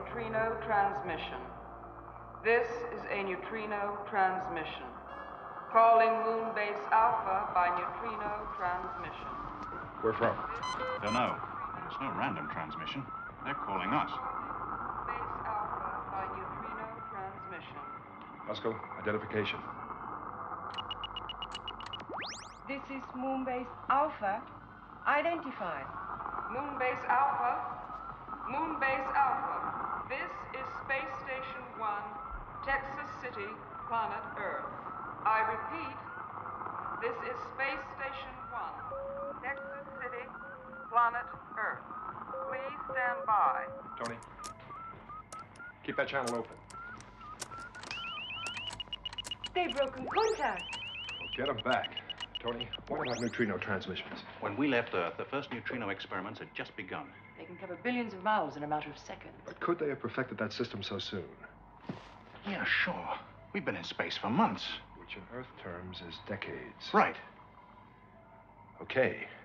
neutrino transmission. This is a neutrino transmission. Calling Moonbase Alpha by neutrino transmission. Where from? Don't know. It's no random transmission. They're calling us. Moonbase Alpha by neutrino transmission. Pascal, identification. This is Moonbase Alpha. Identified. Moonbase Alpha. Moonbase Alpha. This is Space Station 1, Texas City, planet Earth. I repeat, this is Space Station 1, Texas City, planet Earth. Please stand by. Tony, keep that channel open. They've broken contact. Well, get them back. Tony, what about neutrino transmissions? When we left Earth, the first neutrino experiments had just begun. They can cover billions of miles in a matter of seconds. But could they have perfected that system so soon? Yeah, sure. We've been in space for months. Which in Earth terms is decades. Right. Okay.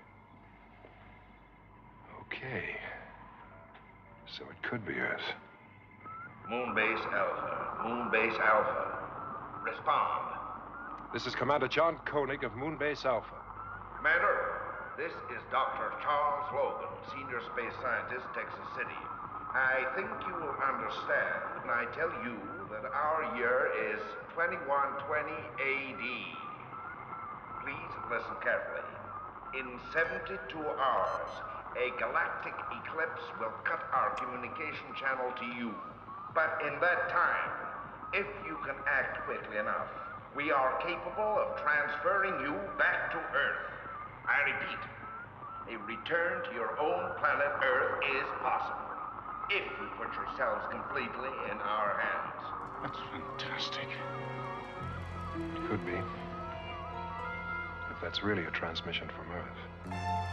So it could be Earth. Moonbase Alpha. Moonbase Alpha. Respond. This is Commander John Koenig of Moonbase Alpha. Commander, this is Dr. Charles Logan, Senior Space Scientist, Texas City. I think you will understand when I tell you that our year is 2120 AD. Please listen carefully. In 72 hours, a galactic eclipse will cut our communication channel to you. But in that time, if you can act quickly enough, we are capable of transferring you back to Earth. I repeat, a return to your own planet Earth is possible, if you put yourselves completely in our hands. That's fantastic. It could be. If that's really a transmission from Earth.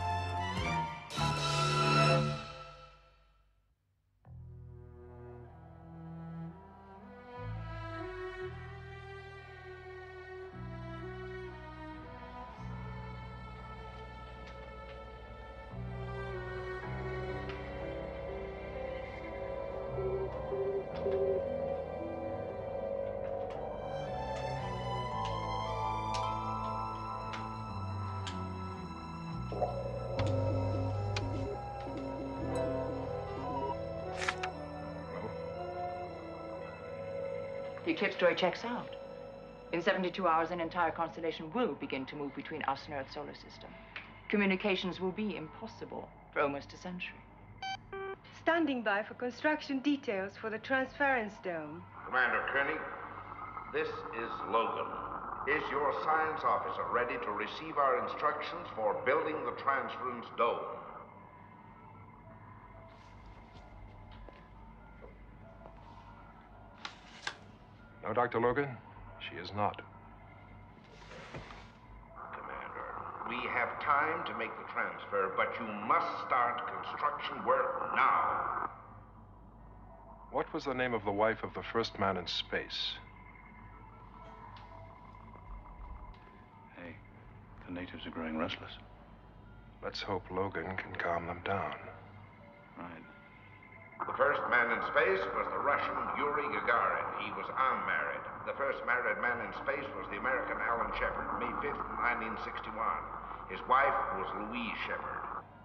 The eclipse story checks out. In 72 hours, an entire constellation will begin to move between us and Earth's solar system. Communications will be impossible for almost a century. Standing by for construction details for the transference dome. Commander Koenig, this is Logan. Is your science officer ready to receive our instructions for building the transference dome? No, Dr. Logan, she is not. Commander, we have time to make the transfer, but you must start construction work now. What was the name of the wife of the first man in space? Hey, the natives are growing restless. Let's hope Logan can calm them down. Right. The first man in space was the Russian Yuri Gagarin. He was unmarried. The first married man in space was the American Alan Shepard, May 5th, 1961. His wife was Louise Shepard.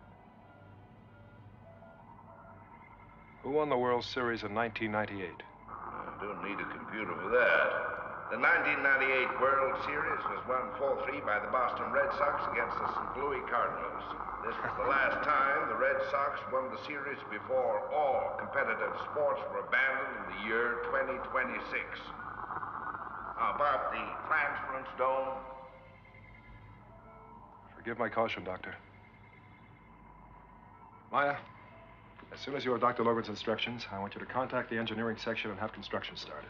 Who won the World Series in 1998? I don't need a computer for that. The 1998 World Series was won 4-3 by the Boston Red Sox against the St. Louis Cardinals. This was the last time the Red Sox won the series before all competitive sports were abandoned in the year 2026. How about the transference dome? Forgive my caution, Doctor. Maya, as soon as you have Dr. Logan's instructions, I want you to contact the engineering section and have construction started.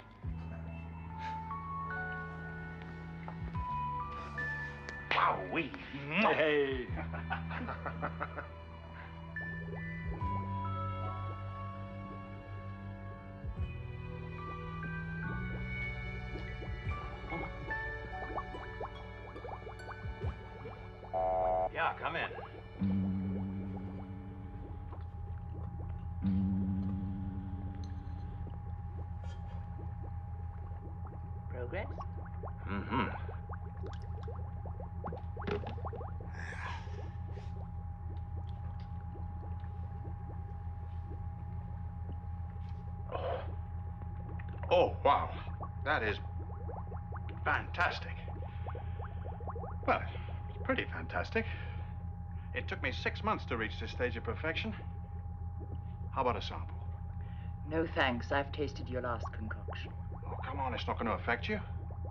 Wowee. Hey. Yeah, come in. Oh, wow. That is fantastic. Well, it's pretty fantastic. It took me 6 months to reach this stage of perfection. How about a sample? No thanks. I've tasted your last concoction. Oh, come on. It's not going to affect you.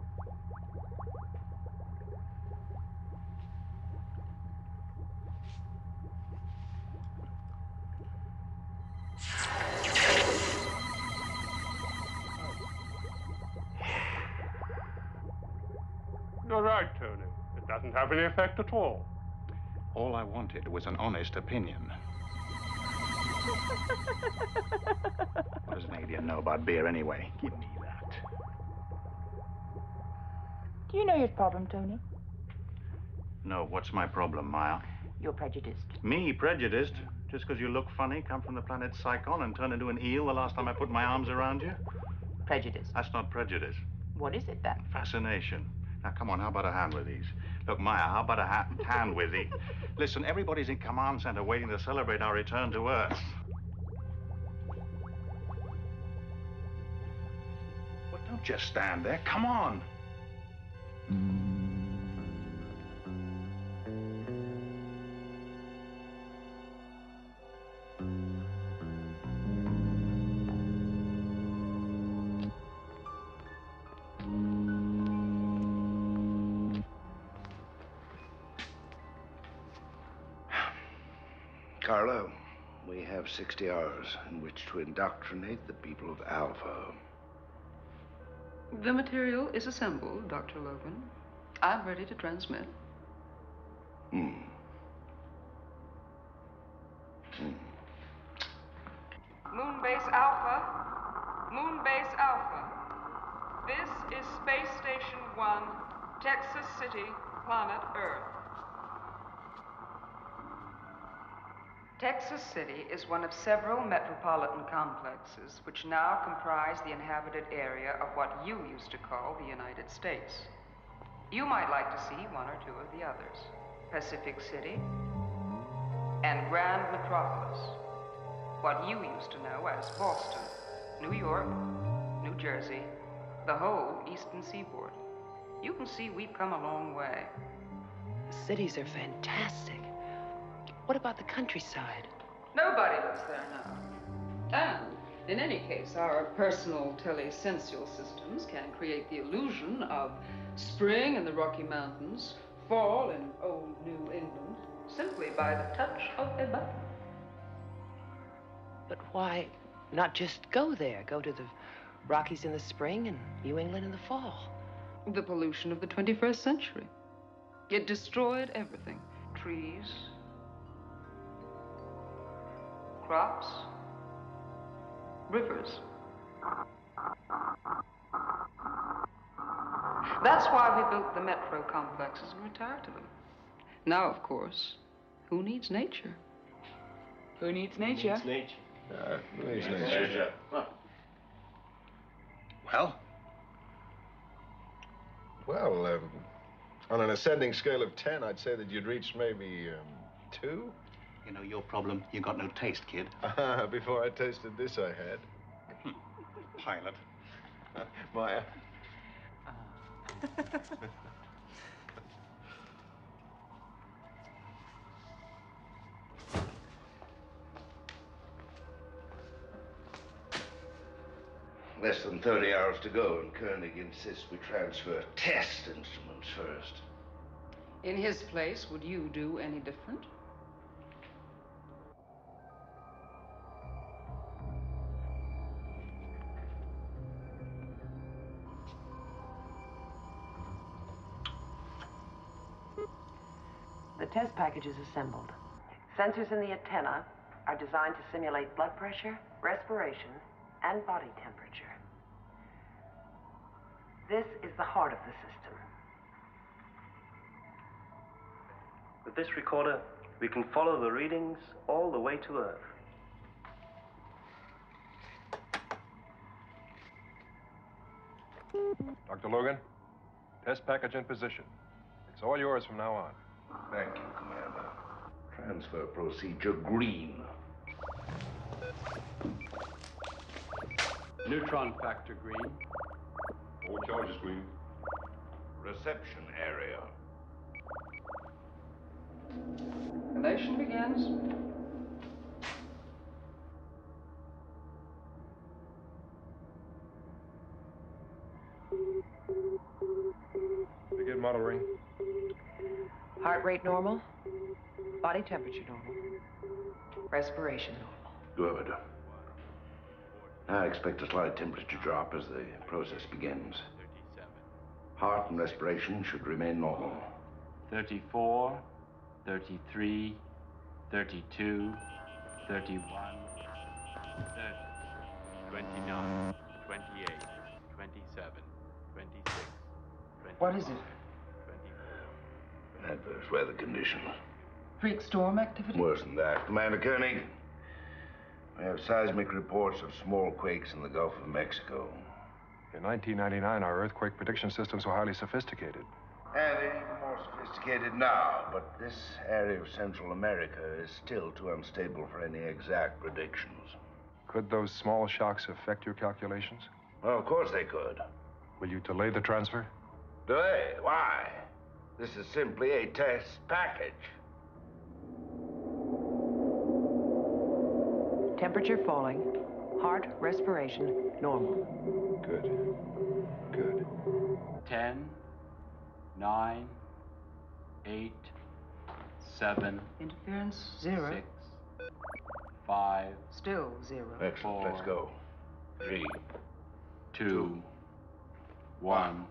You're right, Tony. It doesn't have any effect at all. All I wanted was an honest opinion. What does an alien know about beer anyway? Give me that. Do you know your problem, Tony? No, what's my problem, Maya? You're prejudiced. Me, prejudiced? Just because you look funny, come from the planet Psychon, and turn into an eel the last time I put my arms around you? Prejudice. That's not prejudice. What is it, then? Fascination. Now, come on, how about a hand with these? Look, Maya, how about a hand with these? Listen, everybody's in command center waiting to celebrate our return to Earth. Well, don't just stand there. Come on. Carla, we have 60 hours in which to indoctrinate the people of Alpha. The material is assembled, Dr. Logan. I'm ready to transmit. Moonbase Alpha. Moonbase Alpha. This is Space Station 1, Texas City, planet Earth. Texas City is one of several metropolitan complexes which now comprise the inhabited area of what you used to call the United States. You might like to see one or two of the others: Pacific City and Grand Metropolis, what you used to know as Boston, New York, New Jersey, the whole Eastern Seaboard. You can see we've come a long way. The cities are fantastic. What about the countryside? Nobody lives there now. And, in any case, our personal telesensual systems can create the illusion of spring in the Rocky Mountains, fall in old New England, simply by the touch of a button. But why not just go there? Go to the Rockies in the spring and New England in the fall. The pollution of the 21st century. It destroyed everything. Trees, crops, rivers. That's why we built the metro complexes and retired to them. Now, of course, who needs nature? Who needs nature? Who needs nature? Well? Well, on an ascending scale of 10, I'd say that you'd reach maybe 2. You know your problem? You got no taste, kid. Before I tasted this, I had. Pilot. Maya. Less than 30 hours to go, and Koenig insists we transfer test instruments first. In his place, would you do any different? The test package is assembled. Sensors in the antenna are designed to simulate blood pressure, respiration, and body temperature. This is the heart of the system. With this recorder, we can follow the readings all the way to Earth. Dr. Logan, test package in position. It's all yours from now on. Thank you, Commander. Transfer procedure green. Neutron factor green. All charges green. Reception area. Elation begins. Begin modeling. Heart rate normal. Body temperature normal. Respiration normal. Good. I expect a slight temperature drop as the process begins. Heart and respiration should remain normal. 34, 33, 32, 31, 30, 29, 28, 27, 26, 25. What is it? 24. Adverse weather conditions. Freak storm activity? Worse than that. Commander Koenig, we have seismic reports of small quakes in the Gulf of Mexico. In 1999, our earthquake prediction systems were highly sophisticated. And they're even more sophisticated now, but this area of Central America is still too unstable for any exact predictions. Could those small shocks affect your calculations? Well, of course they could. Will you delay the transfer? Delay? Why? This is simply a test package. Temperature falling. Heart, respiration, normal. Good. Good. 10, 9, 8, 7. Interference, 0. 6, 5. Still 0. Excellent. 4, Let's go. 3. 2, 1.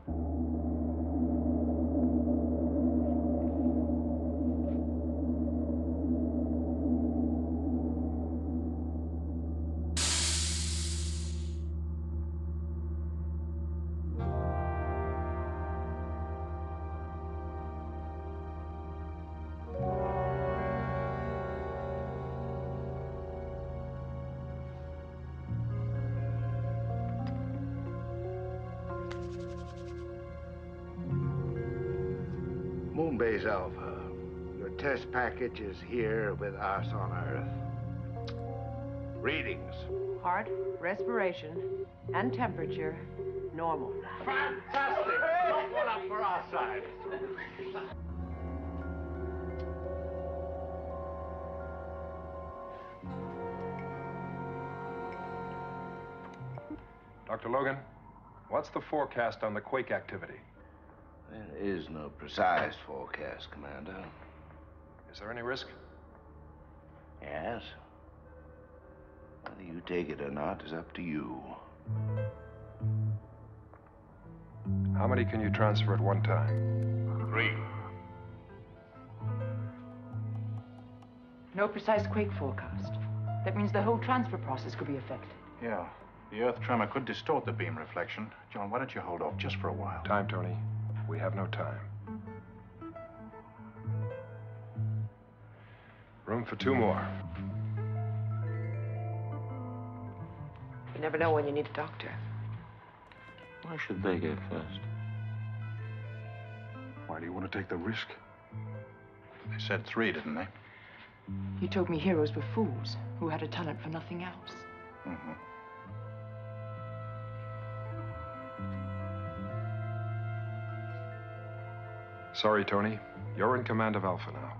Moonbase Alpha, your test package is here with us on Earth. Readings. Heart, respiration, and temperature, normal. Fantastic! Not one up for our side. Dr. Logan, what's the forecast on the quake activity? There is no precise forecast, Commander. Is there any risk? Yes. Whether you take it or not is up to you. How many can you transfer at one time? 3. No precise quake forecast. That means the whole transfer process could be affected. Yeah. The Earth tremor could distort the beam reflection. John, why don't you hold off just for a while? Time, Tony. We have no time. Room for 2 more. You never know when you need a doctor. Why should they go first? Why do you want to take the risk? They said 3, didn't they? He told me heroes were fools who had a talent for nothing else. Mm-hmm. Sorry, Tony. You're in command of Alpha now.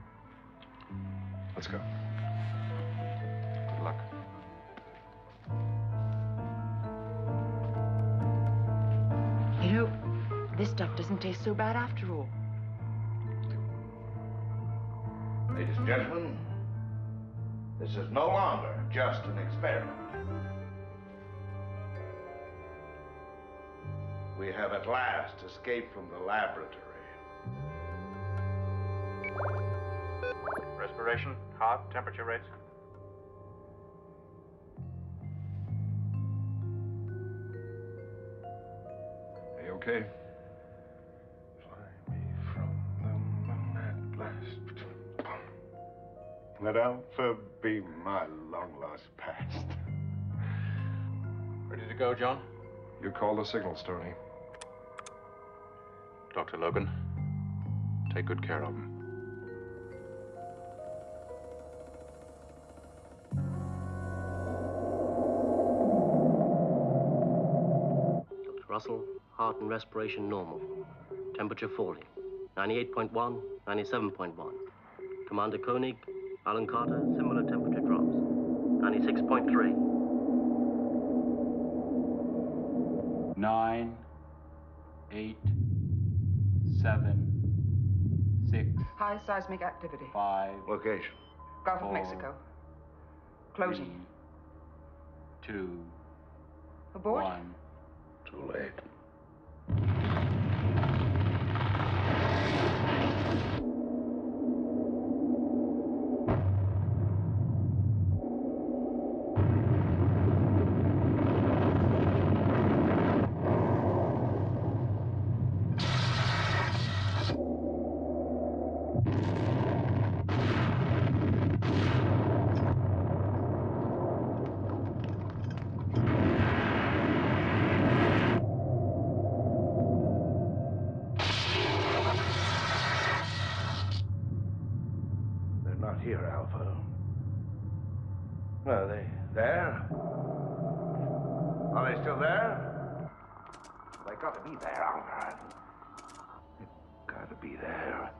Let's go. Good luck. You know, this stuff doesn't taste so bad after all. Ladies and gentlemen, this is no longer just an experiment. We have at last escaped from the laboratory. Respiration, heart, temperature rates. Hey, okay? Fly me from the mad blast. Let Alpha be my long-lost past. Ready to go, John? You call the signals, Tony. Dr. Logan, take good care of him. Russell, heart and respiration normal. Temperature 40. 98.1, 97.1. Commander Koenig, Alan Carter, similar temperature drops. 96.3. 9, 8, 7, 6. High seismic activity. 5. Location. Gulf of 4, Mexico. Closing. 3, 2, Abort? 1. Too late. Here, Alpha. Are they there? Are they still there? They got to be there, Alpha. They've got to be there.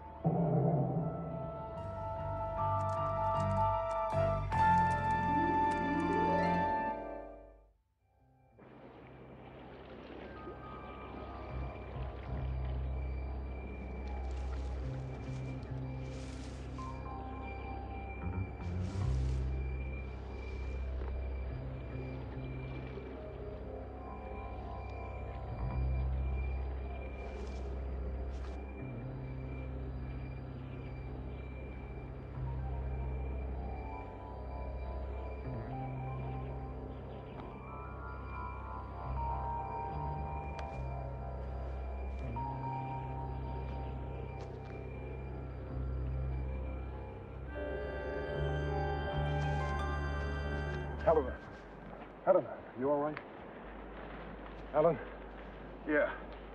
Helen. Helen, you all right? Helen? Yeah.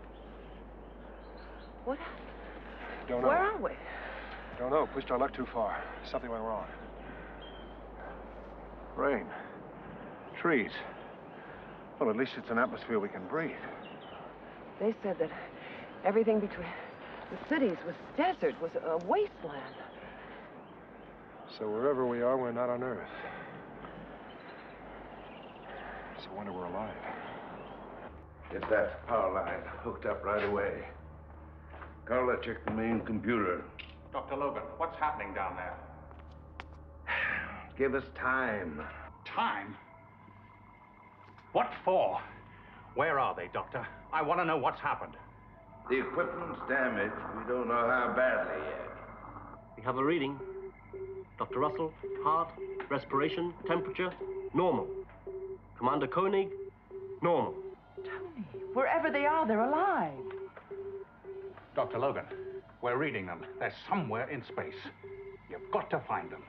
What? Don't know. Where are we? Don't know. Pushed our luck too far. Something went wrong. Rain. Trees. Well, at least it's an atmosphere we can breathe. They said that everything between the cities was desert, was a wasteland. So wherever we are, we're not on Earth. It's a wonder we're alive. Get that power line hooked up right away. Carla, check the main computer. Dr. Logan, what's happening down there? Give us time. Time? What for? Where are they, Doctor? I want to know what's happened. The equipment's damaged. We don't know how badly yet. We have a reading. Dr. Russell, heart, respiration, temperature, normal. Commander Koenig, normal. Tony, wherever they are, they're alive. Dr. Logan, we're reading them. They're somewhere in space. You've got to find them.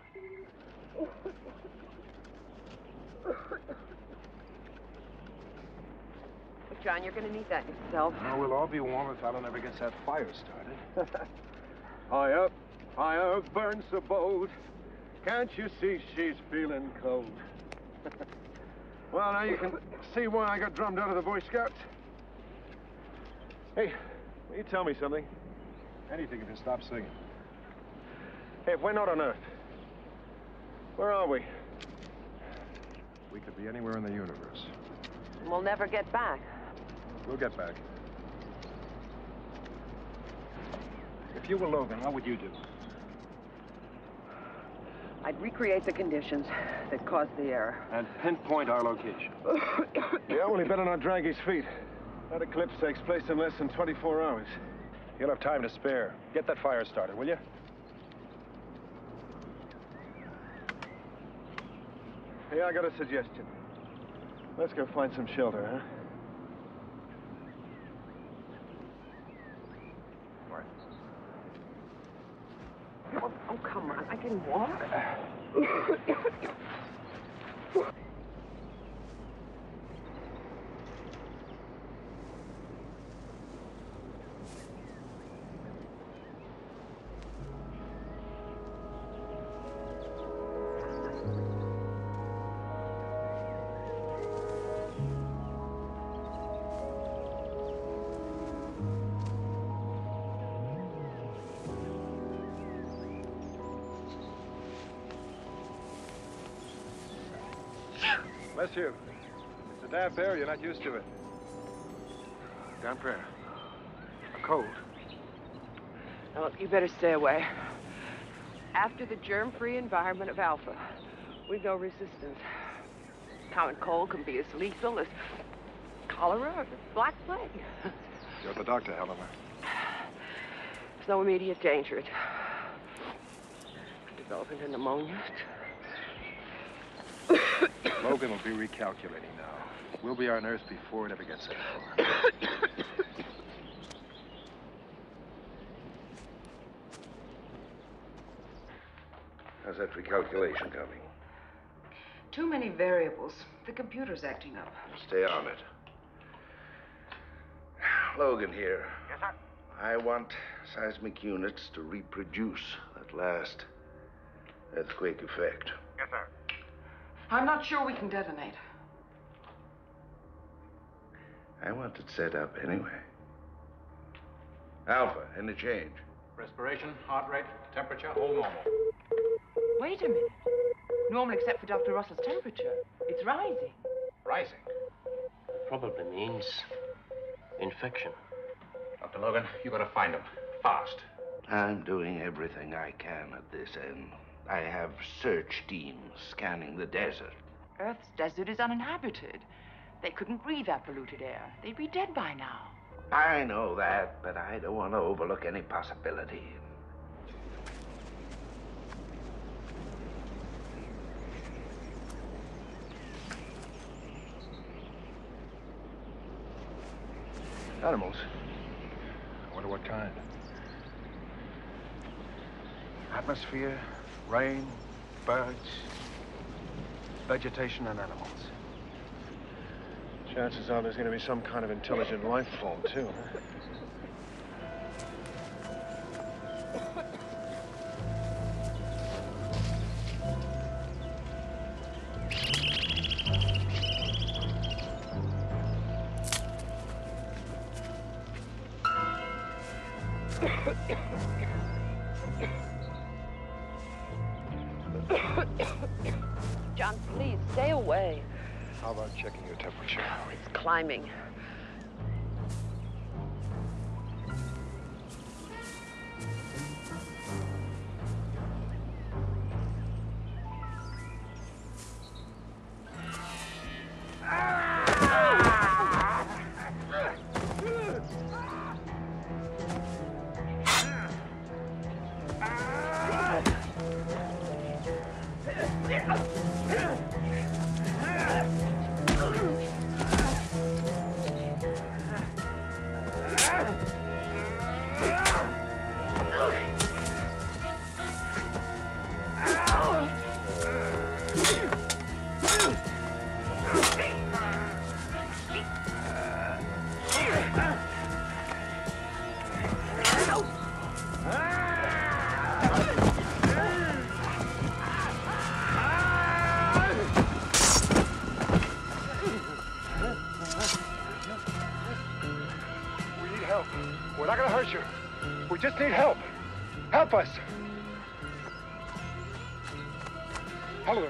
John, you're going to need that yourself. Well, we'll all be warm if Alan ever gets that fire started. Fire burns so bold. Can't you see she's feeling cold? Well, now you can see why I got drummed out of the Boy Scouts. Hey, will you tell me something? Anything if you stop singing. Hey, if we're not on Earth, where are we? We could be anywhere in the universe. We'll never get back. We'll get back. If you were Logan, what would you do? I'd recreate the conditions that caused the error. And pinpoint our location. Yeah, well, he better not drag his feet. That eclipse takes place in less than 24 hours. You'll have time to spare. Get that fire started, will you? Hey, I got a suggestion. Let's go find some shelter, huh? Oh, come on. I can walk. Bless you. It's a damp air. You're not used to it. Damp air. A cold. Well, you better stay away. After the germ-free environment of Alpha, we've no resistance. Common cold can be as lethal as cholera or the Black Plague. You're the doctor, Helena. There's no immediate danger. It's developing a pneumonia. Logan will be recalculating now. We'll be on Earth before it ever gets that far. How's that recalculation coming? Too many variables. The computer's acting up. Stay on it. Logan here. Yes, sir? I want seismic units to reproduce that last earthquake effect. Yes, sir. I'm not sure we can detonate. I want it set up anyway. Alpha, any change? Respiration, heart rate, temperature, all normal. Wait a minute. Normal except for Dr. Russell's temperature. It's rising. Rising? Probably means infection. Dr. Logan, you gotta find him. Fast. I'm doing everything I can at this end. I have search teams scanning the desert. Earth's desert is uninhabited. They couldn't breathe that polluted air. They'd be dead by now. I know that, but I don't want to overlook any possibility. Animals. I wonder what kind. Atmosphere, rain, birds, vegetation, and animals. Chances are there's going to be some kind of intelligent life form, too. John, please, stay away. How about checking your temperature? Oh, it's climbing. We're not going to hurt you. We just need help. Help us. Hello.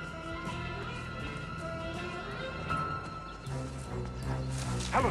Hello.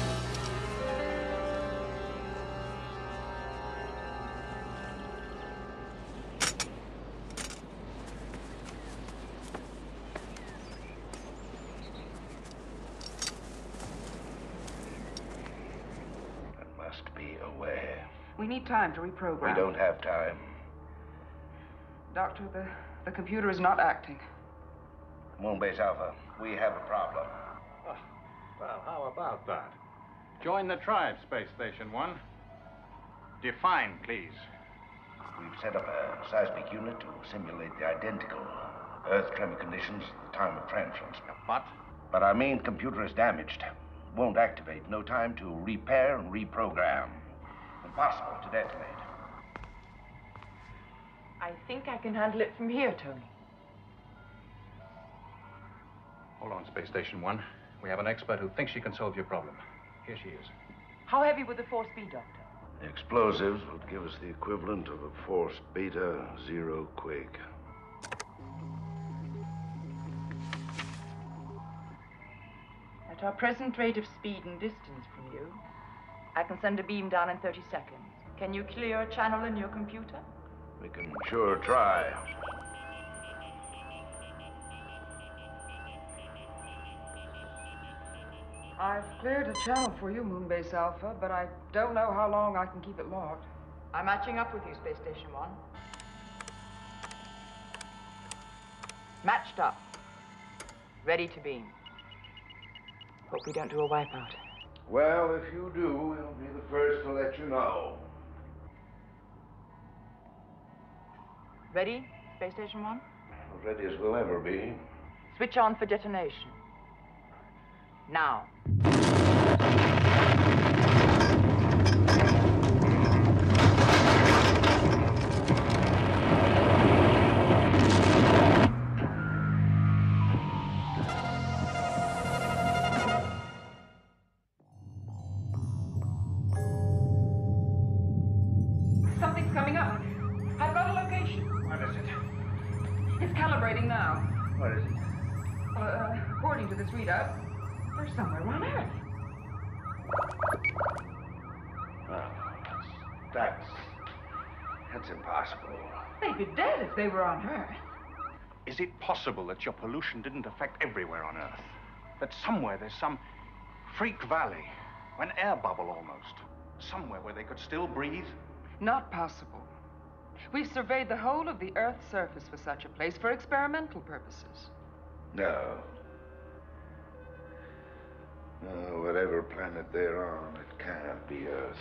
We need time to reprogram. We don't have time. Doctor, the computer is not acting. Moonbase Alpha, we have a problem. Oh, well, how about that? Join the tribe, Space Station 1. Define, please. We've set up a seismic unit to simulate the identical Earth tremor conditions at the time of transference. But our main computer is damaged. Won't activate. No time to repair and reprogram. Impossible to detonate. I think I can handle it from here, Tony. Hold on, Space Station 1. We have an expert who thinks she can solve your problem. Here she is. How heavy would the force be, Doctor? The explosives would give us the equivalent of a force beta 0 quake. At our present rate of speed and distance from you, I can send a beam down in 30 seconds. Can you clear a channel in your computer? We can sure try. I've cleared a channel for you, Moonbase Alpha, but I don't know how long I can keep it locked. I'm matching up with you, Space Station 1. Matched up. Ready to beam. Hope we don't do a wipeout. Well, if you do, we'll be the first to let you know. Ready, Space Station 1? As ready as we'll ever be. Switch on for detonation. Now. Something's coming up. I've got a location. What is it? It's calibrating now. What is it? According to this readout, we're somewhere on Earth. Well, that's impossible. They'd be dead if they were on Earth. Is it possible that your pollution didn't affect everywhere on Earth? That somewhere there's some freak valley, an air bubble almost, somewhere where they could still breathe? Not possible. We've surveyed the whole of the Earth's surface for such a place for experimental purposes. No. Whatever planet they're on, it can't be Earth.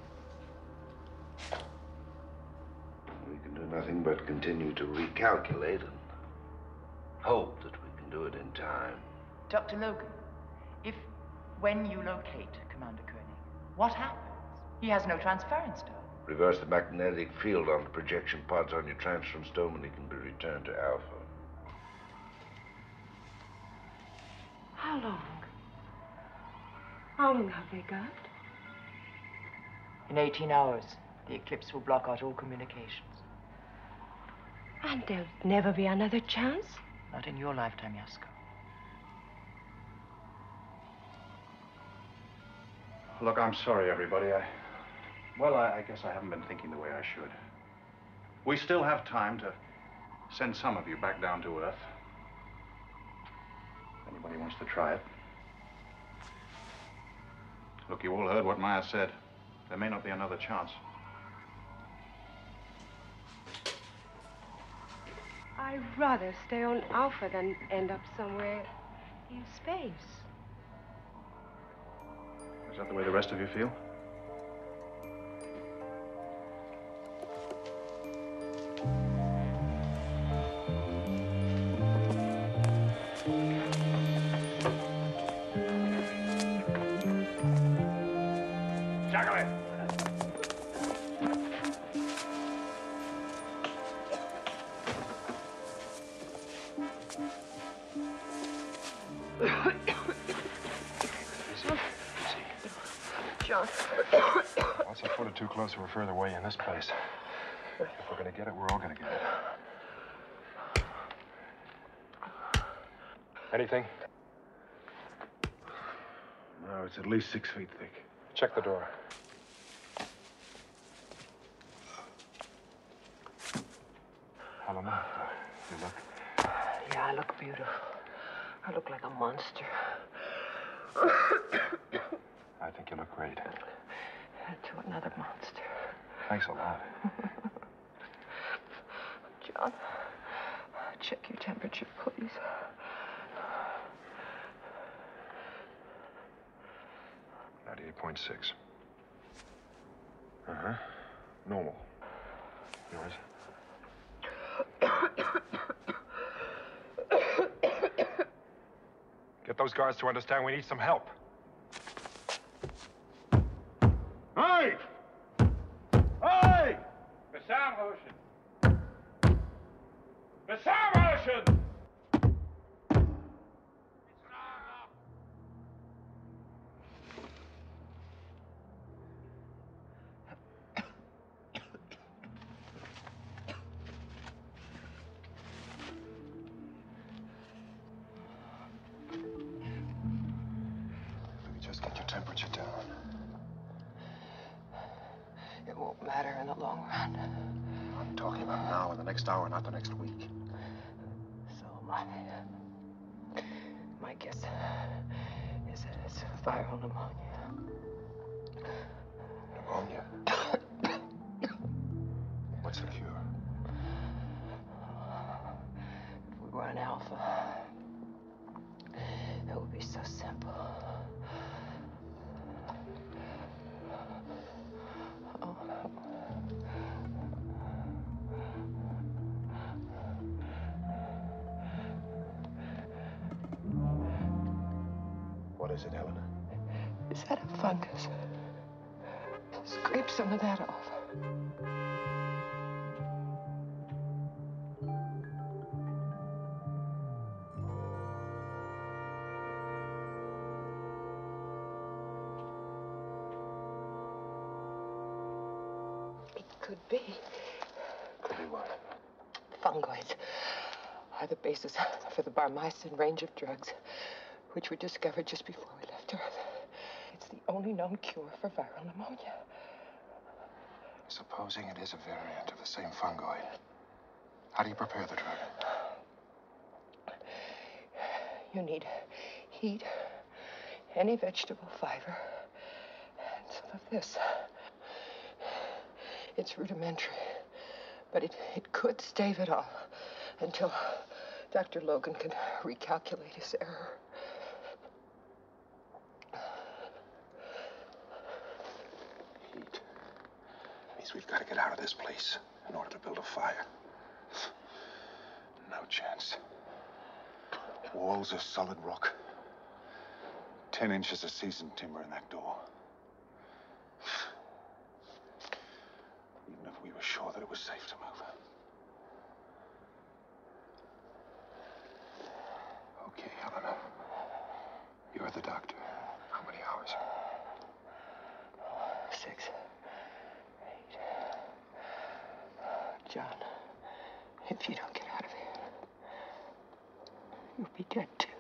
We can do nothing but continue to recalculate and hope that we can do it in time. Dr. Logan, when you locate Commander Koenig, what happens? He has no transference dome. Reverse the magnetic field on the projection pods on your transference dome and he can be returned to Alpha. How long? How long have they got? In 18 hours, the eclipse will block out all communications. And there'll never be another chance? Not in your lifetime, Yasko. Look, I'm sorry, everybody. I guess I haven't been thinking the way I should. We still have time to send some of you back down to Earth. If anybody wants to try it. Look, you all heard what Maya said. There may not be another chance. I'd rather stay on Alpha than end up somewhere in space. Is that the way the rest of you feel? John. Lots of foot or two closer or further away in this place. If we're gonna get it, we're all gonna get it. Anything? No, it's at least 6 feet thick. Check the door. How am I? You look... Yeah, I look beautiful. I look like a monster. I think you look great. To another monster. Thanks a lot. John, check your temperature, please. 98.6. Uh-huh. Normal. Yours? Get those guards to understand we need some help. Hey! Hey! The sound motion. The sound motion! in the long run. I'm talking about now, in the next hour, not the next week. So am I. My guess is that it's viral pneumonia. Pneumonia? What's the cure? If we were an alpha, it would be so simple. What is it, Helena? Is that a fungus? Scrape some of that off. It could be. Could be what? Fungoids are the basis for the Barmycin range of drugs, which were discovered just before we left Earth. It's the only known cure for viral pneumonia. Supposing it is a variant of the same fungoid, how do you prepare the drug? You need heat, any vegetable fiber, and some of this. It's rudimentary, but it could stave it off until Dr. Logan can recalculate his error. Heat. Means we've got to get out of this place in order to build a fire. No chance. Walls of solid rock. 10 inches of seasoned timber in that door. Even if we were sure that it was safe to move. Okay, Helena. You're the doctor. How many hours? 6, 8. John, if you don't get out of here, you'll be dead too.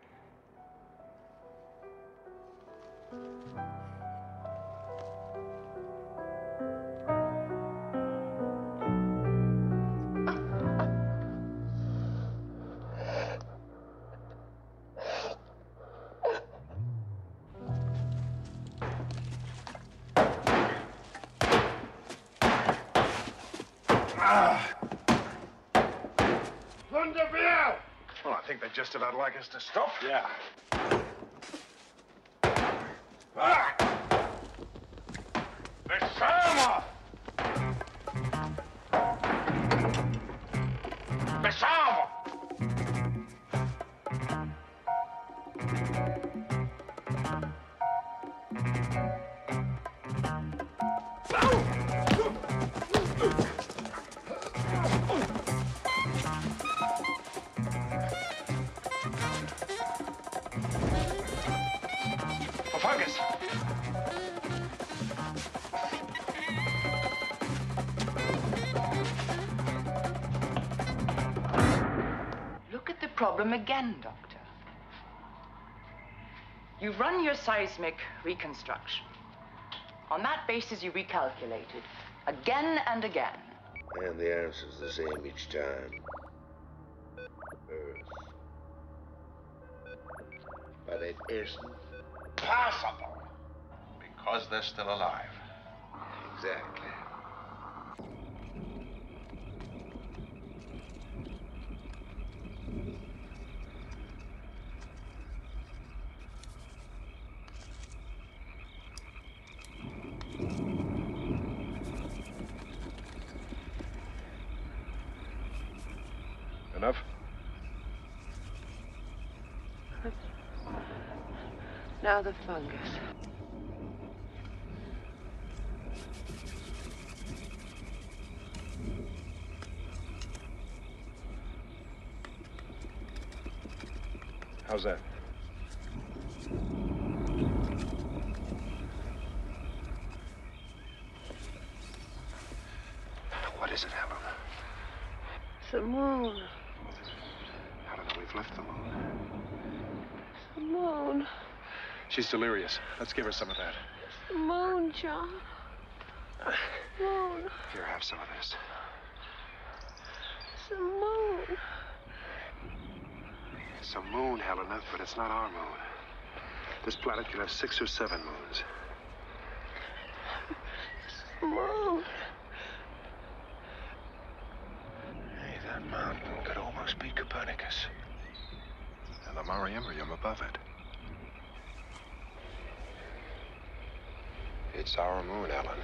Well, I think they'd just about like us to stop. Yeah. Besama! Besama! Fungus! Look at the problem again, Doctor. You run your seismic reconstruction. On that basis, you recalculated again and again. And the answer's the same each time. Earth. But it isn't possible. Because they're still alive. Exactly. Enough? Now the fungus. How's that? What is it, Helena? It's the moon. Helena, we've left the moon. It's the moon. She's delirious. Let's give her some of that. It's the moon, John. Moon. Here, have some of this. It's a moon. It's a moon, Helena, but it's not our moon. This planet can have 6 or 7 moons. It's a moon. Hey, that mountain could almost be Copernicus. And the Mare Imbrium above it. It's our moon, Ellen.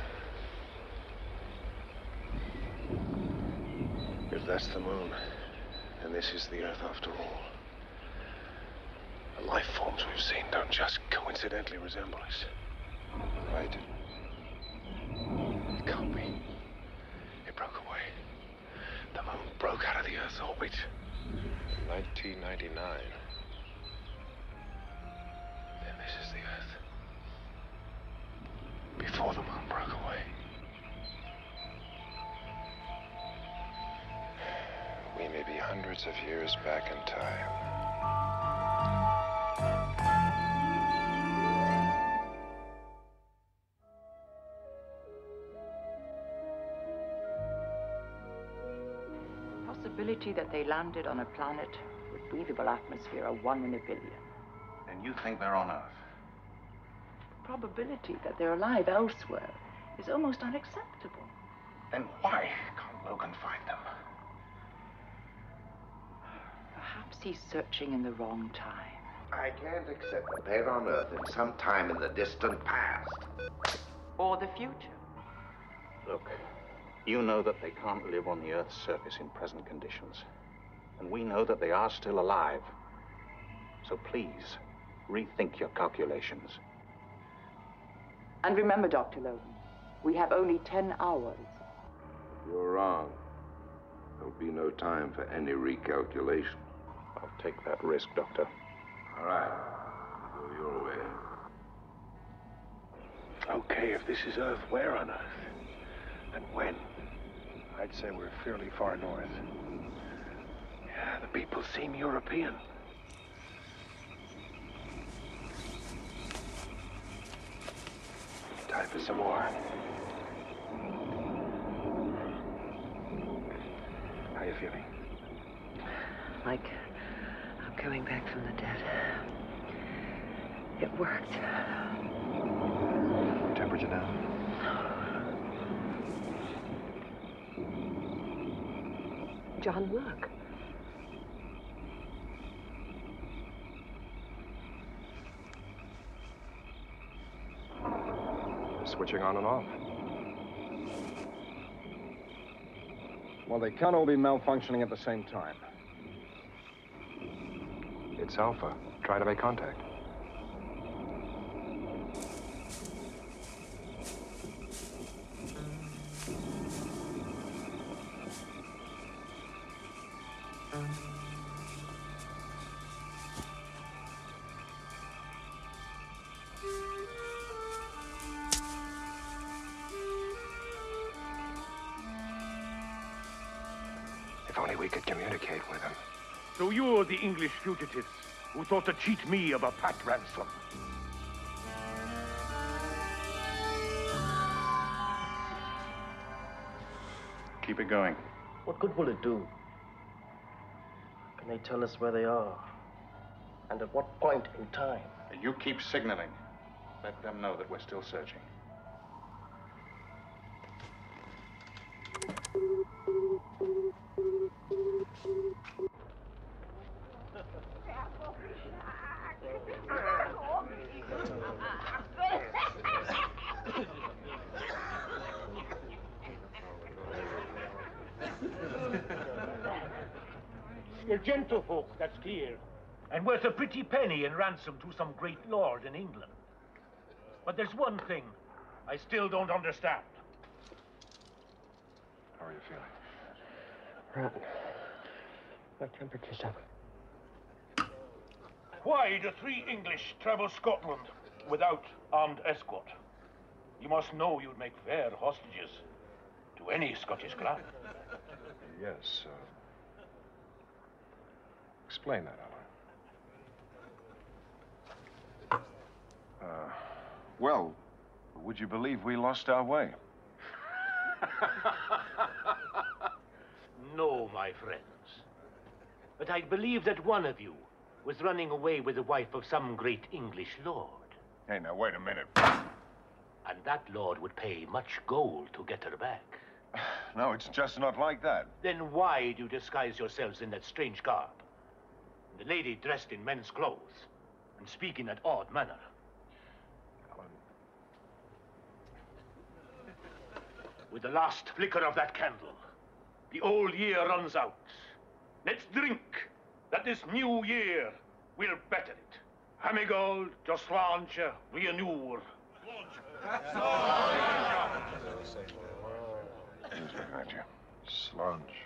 If that's the moon, then this is the Earth after all. The life forms we've seen don't just coincidentally resemble us. Right? It can't be. It broke away. The moon broke out of the Earth's orbit. 1999. Then this is the Earth. Before the moon broke away. We may be hundreds of years back in time. The possibility that they landed on a planet with breathable atmosphere are 1 in a billion. And you think they're on Earth? The probability that they're alive elsewhere is almost unacceptable. Then why can't Logan find them? Perhaps he's searching in the wrong time. I can't accept that they're on Earth in some time in the distant past. Or the future. Look, you know that they can't live on the Earth's surface in present conditions. And we know that they are still alive. So please, rethink your calculations. And remember, Dr. Logan, we have only 10 hours. You're wrong. There'll be no time for any recalculation. I'll take that risk, Doctor. All right. Go your way. Okay, if this is Earth, where on Earth? And when? I'd say we're fairly far north. Yeah, the people seem European. Time for some more. How you feeling? Like I'm coming back from the dead. It worked. Temperature down? John, look. Switching on and off. Well, they can't all be malfunctioning at the same time. It's Alpha. Try to make contact. If only we could communicate with him. So you're the English fugitives who thought to cheat me of a fat ransom. Keep it going. What good will it do? Can they tell us where they are? And at what point in time? You keep signaling. Let them know that we're still searching. You're gentlefolk, that's clear, and worth a pretty penny in ransom to some great lord in England. But there's one thing I still don't understand. How are you feeling? Rotten. My temperature's up. Why do 3 English travel Scotland without armed escort? You must know you'd make fair hostages to any Scottish clan. Yes, explain that, Alan. Well, would you believe we lost our way? No, my friends. But I believe that one of you was running away with the wife of some great English lord. Hey, now, wait a minute. And that lord would pay much gold to get her back. No, it's just not like that. Then why do you disguise yourselves in that strange garb? The lady dressed in men's clothes and speak in that odd manner. With the last flicker of that candle, the old year runs out. Let's drink that this new year will better it. Hamigold, Joslange, Rianur. Who's looking at you? Slunge.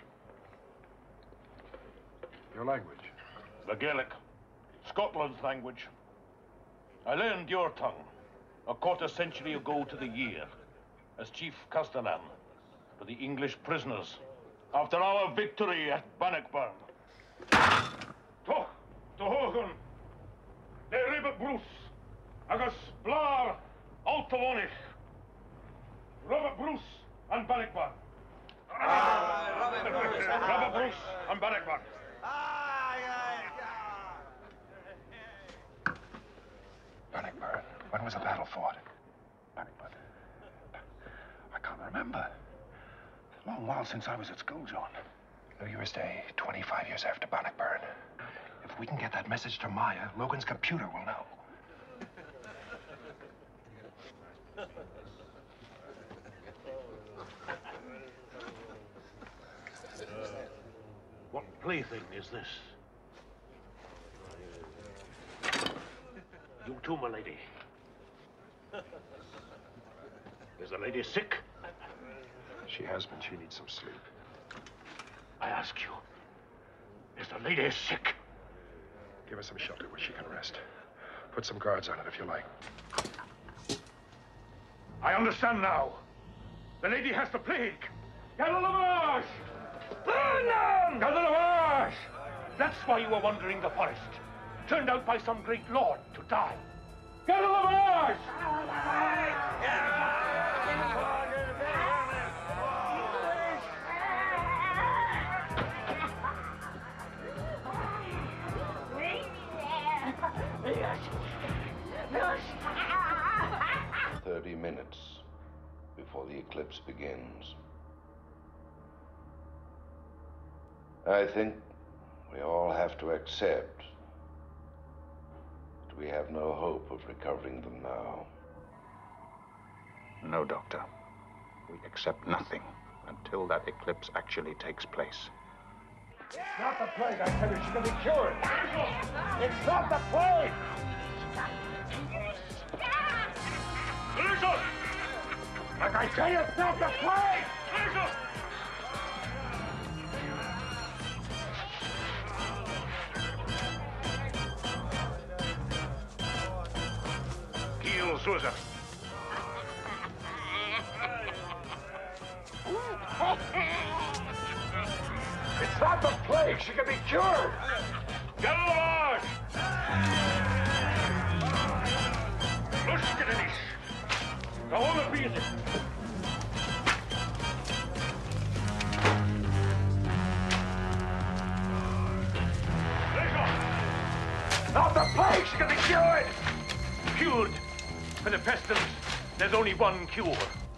Your language? The Gaelic, Scotland's language. I learned your tongue a quarter century ago to the year as Chief Castellan for the English prisoners after our victory at Bannockburn. Tohogan, de Ribbit Bruce, agus Blar, Altawonich, Robert Bruce and Bannockburn. Robert Bruce and Bannockburn. Bannockburn. When was the battle fought? Bannockburn. I can't remember. It's a long while since I was at school, John. New Year's Day, 25 years after Bannockburn. If we can get that message to Maya, Logan's computer will know. What plaything is this? You too, my lady. Is the lady sick? She has been. She needs some sleep. I ask you, is the lady sick? Give her some shelter where she can rest. Put some guards on it if you like. I understand now. The lady has the plague. Gadalavage! Gadalavage! That's why you were wandering the forest. Turned out by some great lord to die. Gadalavage! Minutes before the eclipse begins. I think we all have to accept that we have no hope of recovering them now. No, Doctor. We accept nothing until that eclipse actually takes place. It's not the plague, I tell you, she can be cured. It's not the plague! Listen! Like I tell you, it's not the plague! Listen! Kill Susan. It's not the plague, she can be cured! Get along! Lushkinish! The whole of music! Not the plague, she can be cured! Cured? For the pestilence, there's only one cure.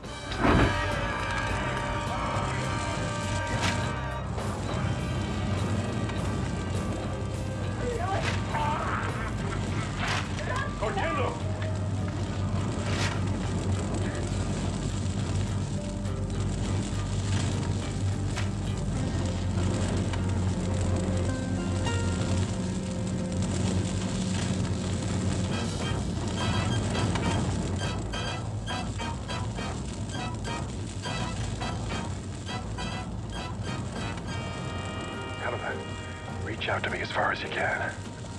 Cortendo! Reach out to me as far as you can.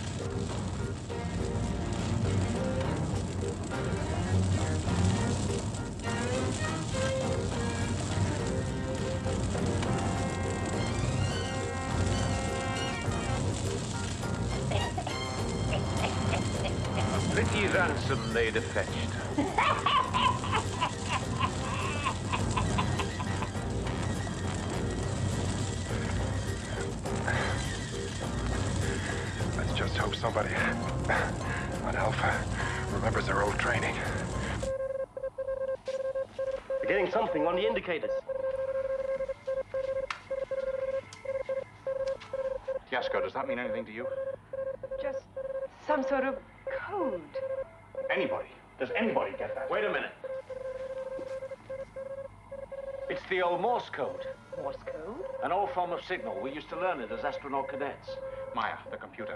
A pretty ransom they'd have fetched. somebody on Alpha remembers their old training. We're getting something on the indicators. Yasko, does that mean anything to you? Just some sort of code. Anybody? Does anybody get that? Wait a minute. It's the old Morse code. Morse code? An old form of signal. We used to learn it as astronaut cadets. Maya, the computer.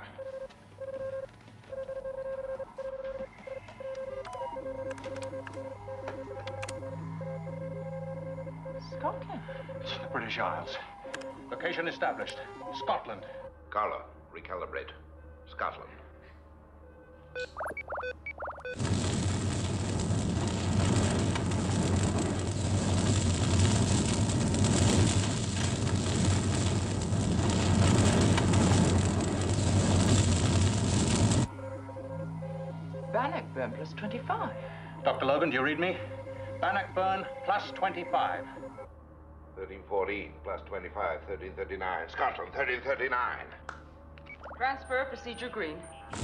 Scotland. It's the British Isles. Location established. Scotland. Carla, recalibrate. Scotland. Bannockburn plus 25. Dr. Logan, do you read me? Bannockburn plus 25. 1314 plus 25, 1339. Scotland, 1339. Transfer procedure green.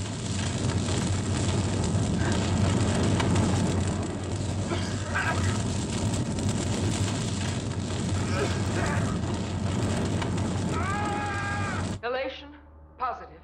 Elation positive.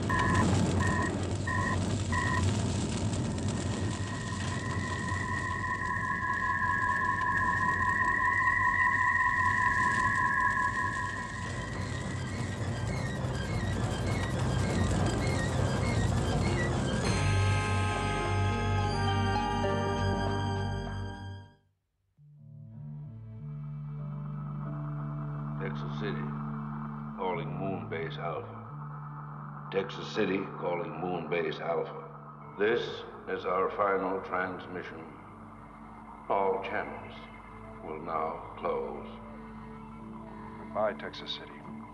Texas City, calling Moon Base Alpha. Texas City, calling Moon Base Alpha. This is our final transmission. All channels will now close. Goodbye, Texas City.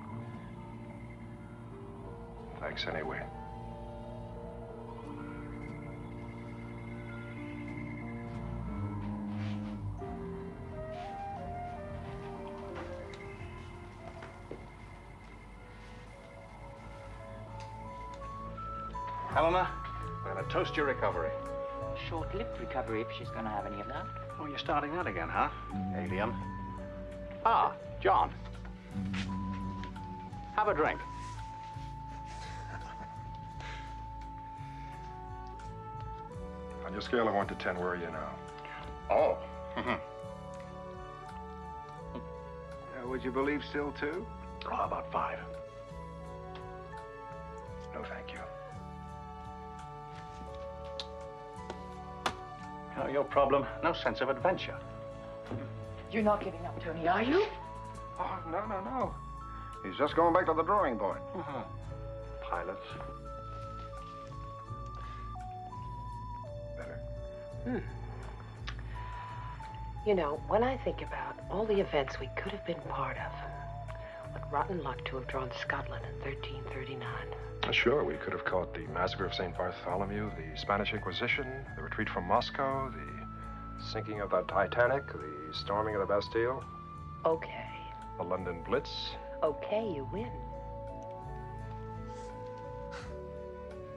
Thanks anyway. Helena, we're going to toast your recovery. Short-lived recovery if she's going to have any of that. Oh, you're starting that again, huh? Alien. Ah, John. Have a drink. On your scale of 1 to 10, where are you now? Oh. Would you believe still 2? Oh, about 5. No, thank you. Oh, your problem, no sense of adventure. You're not giving up, Tony, are you? Oh, no. He's just going back to the drawing board. Pilots. Better. You know, when I think about all the events we could have been part of, what rotten luck to have drawn Scotland in 1339. Sure, we could have caught the massacre of St. Bartholomew, the Spanish Inquisition, the retreat from Moscow, the sinking of the Titanic, the storming of the Bastille. Okay. The London Blitz. Okay, you win.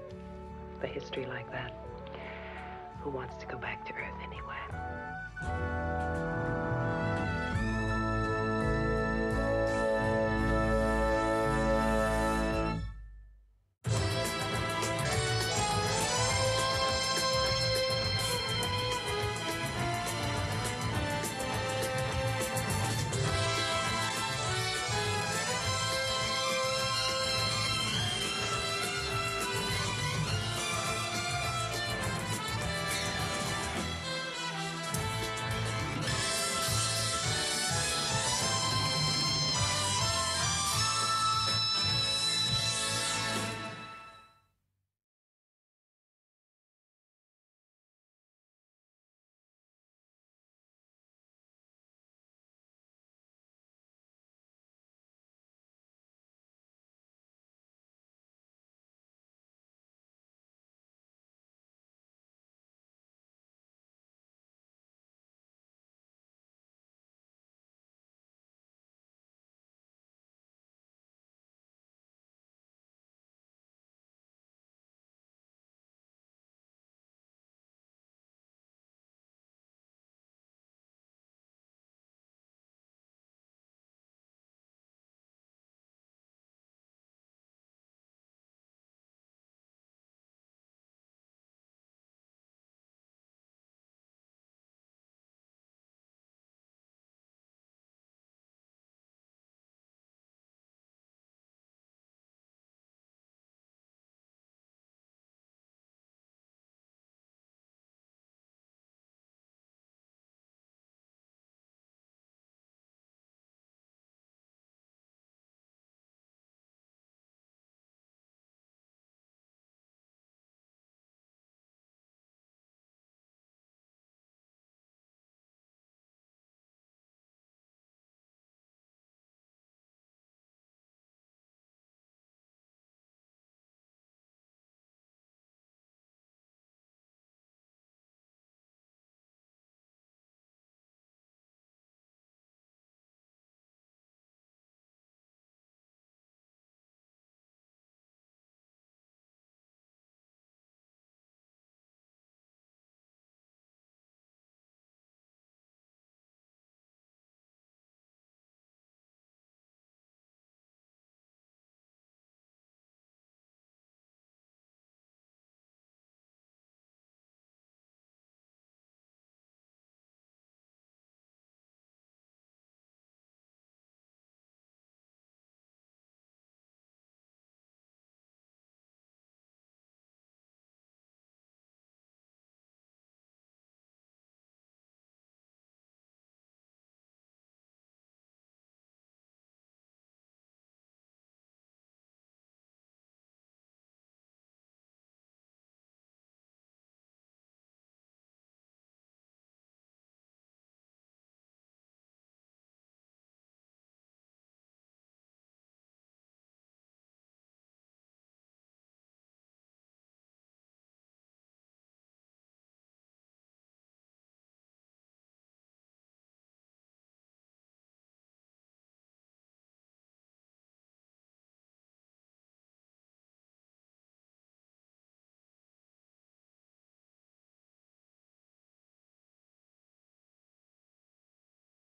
With a history like that, who wants to go back to Earth anyway?